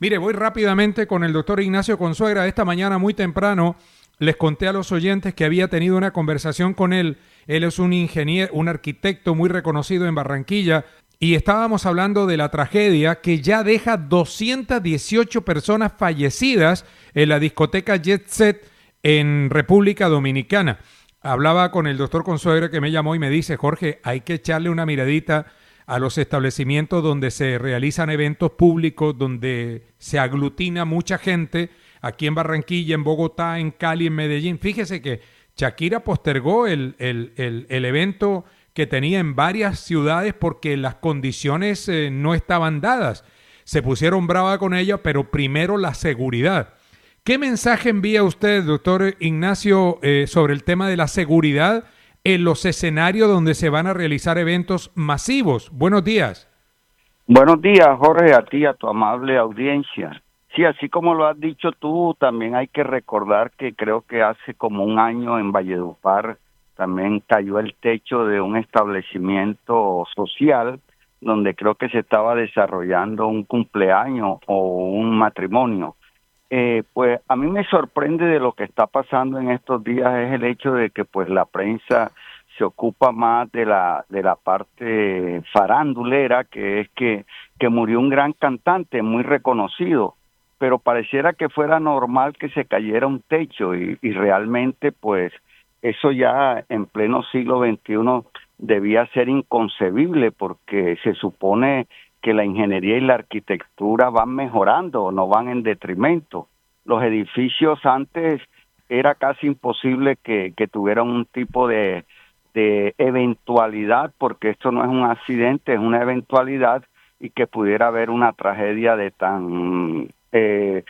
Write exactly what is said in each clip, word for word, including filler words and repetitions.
Mire, voy rápidamente con el doctor Ignacio Consuegra. Esta mañana muy temprano les conté a los oyentes que había tenido una conversación con él. Él es un ingeniero, un arquitecto muy reconocido en Barranquilla y estábamos hablando de la tragedia que ya deja doscientas dieciocho personas fallecidas en la discoteca Jet Set en República Dominicana. Hablaba con el doctor Consuegra que me llamó y me dice, Jorge, hay que echarle una miradita a los establecimientos donde se realizan eventos públicos, donde se aglutina mucha gente, aquí en Barranquilla, en Bogotá, en Cali, en Medellín. Fíjese que Shakira postergó el, el, el, el evento que tenía en varias ciudades porque las condiciones eh, no estaban dadas. Se pusieron brava con ella, pero primero la seguridad. ¿Qué mensaje envía usted, doctor Ignacio, eh, sobre el tema de la seguridad en los escenarios donde se van a realizar eventos masivos? Buenos días. Buenos días, Jorge, a ti, a tu amable audiencia. Sí, así como lo has dicho tú, también hay que recordar que creo que hace como un año en Valledupar también cayó el techo de un establecimiento social donde creo que se estaba desarrollando un cumpleaños o un matrimonio. Eh, pues a mí me sorprende de lo que está pasando en estos días es el hecho de que pues la prensa se ocupa más de la de la parte farandulera, que es que, que murió un gran cantante muy reconocido, pero pareciera que fuera normal que se cayera un techo y, y realmente pues eso ya en pleno siglo veintiuno debía ser inconcebible porque se supone que la ingeniería y la arquitectura van mejorando, no van en detrimento. Los edificios antes era casi imposible que, que tuvieran un tipo de, de eventualidad, porque esto no es un accidente, es una eventualidad, y que pudiera haber una tragedia de tan eh,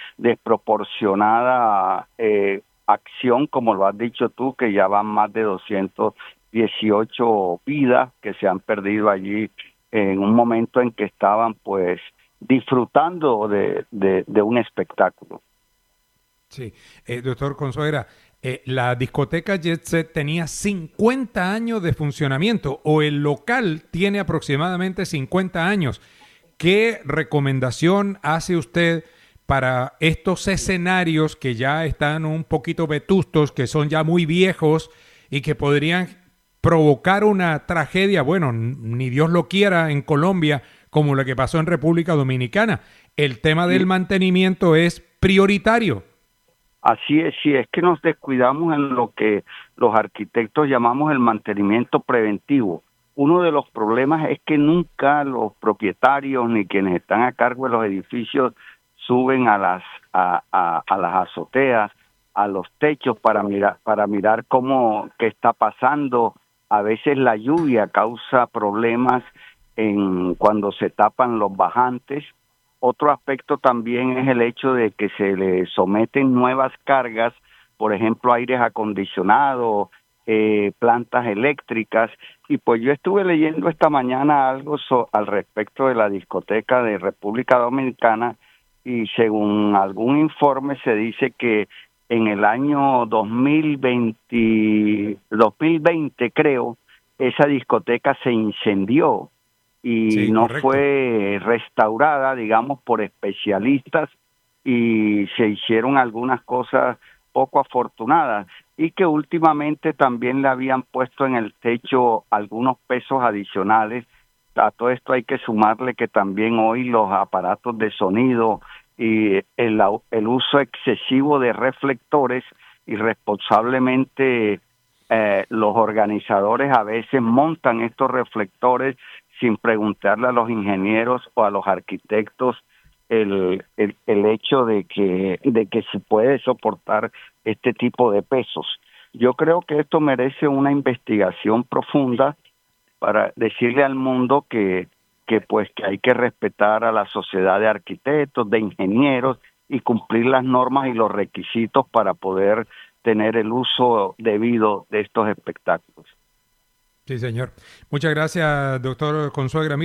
desproporcionada eh, acción, como lo has dicho tú, que ya van más de doscientas dieciocho vidas que se han perdido allí en un momento en que estaban pues disfrutando de, de, de un espectáculo. Sí, eh, doctor Consuegra, eh, la discoteca Jet Set tenía cincuenta años de funcionamiento, o el local tiene aproximadamente cincuenta años. ¿Qué recomendación hace usted para estos escenarios que ya están un poquito vetustos, que son ya muy viejos y que podrían provocar una tragedia, bueno, ni Dios lo quiera, en Colombia, como la que pasó en República Dominicana? El tema del Sí. mantenimiento es prioritario. Así es, si es que nos descuidamos en lo que los arquitectos llamamos el mantenimiento preventivo. Uno de los problemas es que nunca los propietarios ni quienes están a cargo de los edificios suben a las a, a, a las azoteas, a los techos para mirar para mirar cómo qué está pasando. A veces la lluvia causa problemas en cuando se tapan los bajantes. Otro aspecto también es el hecho de que se le someten nuevas cargas, por ejemplo, aires acondicionados, eh, plantas eléctricas, y pues yo estuve leyendo esta mañana algo so, al respecto de la discoteca de República Dominicana, y según algún informe se dice que en el año dos mil veinte, dos mil veinte creo, esa discoteca se incendió y Sí, no correcto. fue restaurada, digamos, por especialistas, y se hicieron algunas cosas poco afortunadas, y que últimamente también le habían puesto en el techo algunos pesos adicionales. A todo esto hay que sumarle que también hoy los aparatos de sonido y el, el uso excesivo de reflectores, irresponsablemente eh, los organizadores a veces montan estos reflectores sin preguntarle a los ingenieros o a los arquitectos el, el, el hecho de que, de que se puede soportar este tipo de pesos. Yo creo que esto merece una investigación profunda para decirle al mundo que, que pues que hay que respetar a la sociedad de arquitectos, de ingenieros, y cumplir las normas y los requisitos para poder tener el uso debido de estos espectáculos. Sí, señor. Muchas gracias, doctor Consuegra.